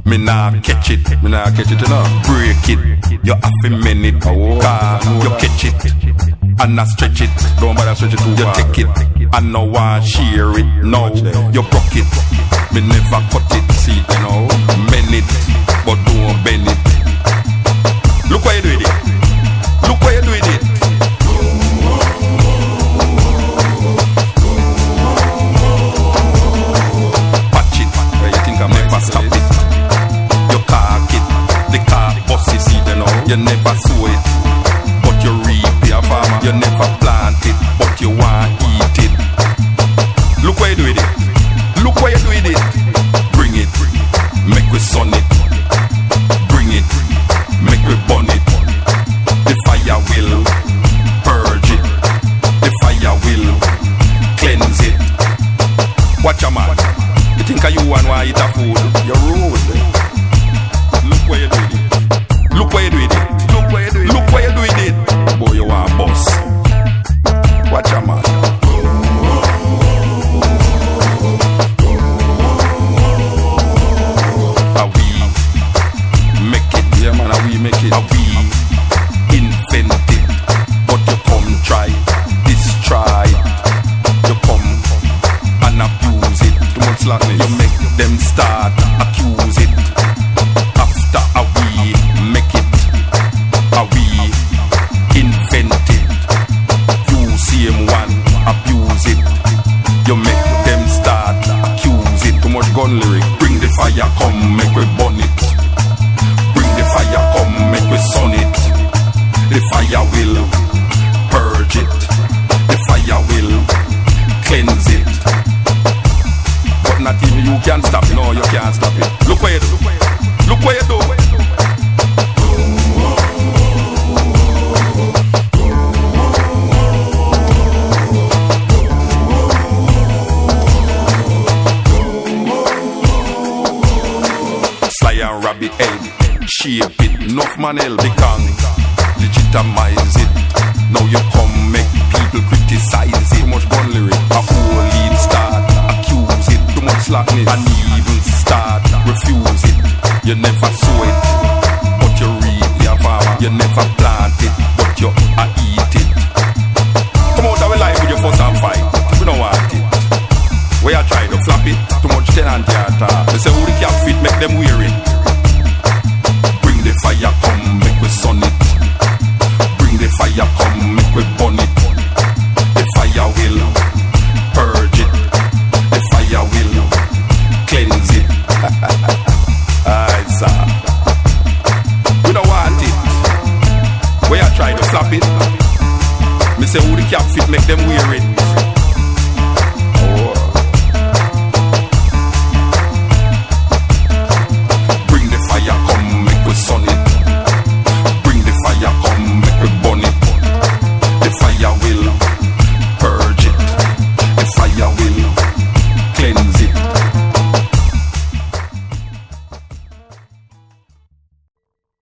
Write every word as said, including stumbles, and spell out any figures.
Me nah catch it, me nah catch it, you know. Break it, you have to mend it. Car, you catch it and not stretch it. Don't bother stretch it too You far. take it and no one share it. No, you broke it. Me never cut it, see, you know. Mend it, but don't bend it. Look what you do with it. Look what you do with it. Patch it, you think I'm never stop it. You caulk it, the car bust it, see, you know. You never sow it, but you reap it. You never plant it, but you want eat it. Look what you do with it. Look what you do with it. Bring it, make we sun it. Bring it, make we burn it. The fire will purge it. The fire will cleanse it. Watch a man. You think of you and why eat a food? You're rude. Look what you do with it. Look what you do with it. Look what you do with it. Look what you do with it. Boy, you want boss. Watch a man. How we make it. Yeah, man, how we make it. How we invent it. But you come try, destroy it. You come and abuse it. Too much slackness. You make them start accuse it. After how we make it, how we invent it. You same one abuse it. You make them start accuse it. Too much gun lyric. Bring the fire, come make we burn it. Bring the fire, come make we sun it. The fire will purge it. The fire will cleanse it. But not even you can stop it. No, you can't stop it. Look what you do. Look what you do. Sly and rabbit head, shape it. Enough man help the can legitimize it. Now you come make people criticize it. Too much gun lyric. A whole lead start accuse it. Too much slackness. And even start refuse it. You never sow it, but you reap. Yeah, farmer. You never plant it, but you a eat it. Come out of our life with your fuss and fight. We don't want it. We are trying to flap it. Too much tenant theater. They say who the cap fit, make them wear it. Bring the fire, come make we sun it. Bring the fire, come make we burn it. The fire will purge it. The fire will cleanse it. Aye, sir. We don't want it. We are trying to flap it. Me say who the cap fit, make them wear it.